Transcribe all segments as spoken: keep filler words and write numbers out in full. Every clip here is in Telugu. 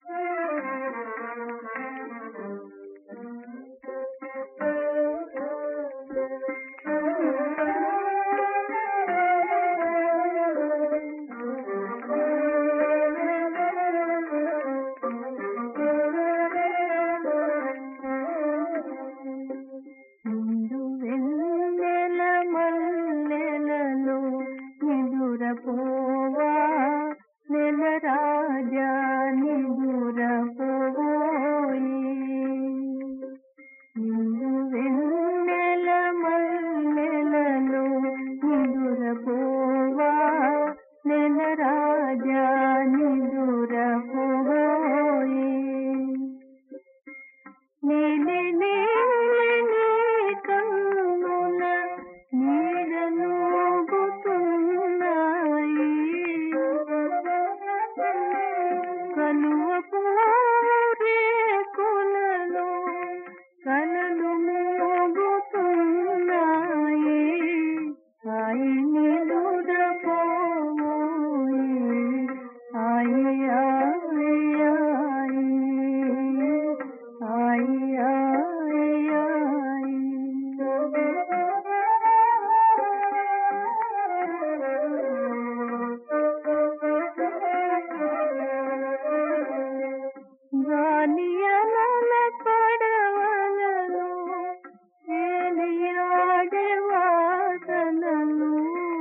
పోవా నెల రాజా నిదుర పోయి నిండు వెన్నెల మల్లెలలో నిదుర పోవా నెల రాజా నిదుర పోయి నీలి నీలి కన్నుల నీడను కలువ పూరే కులలో కలలు మోగుతున్నాయి ఆయి నిదుర పోయి ఆయి ఆయి ఆయి ఆయి ఆయి గాలియలల పడవలలో తేలియాడే వాసనలు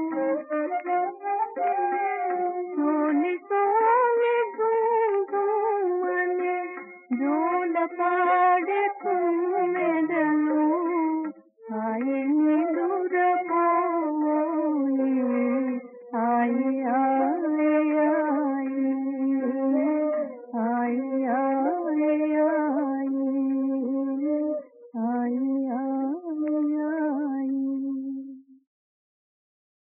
సోని సోని గుంగుమని జోల పాడే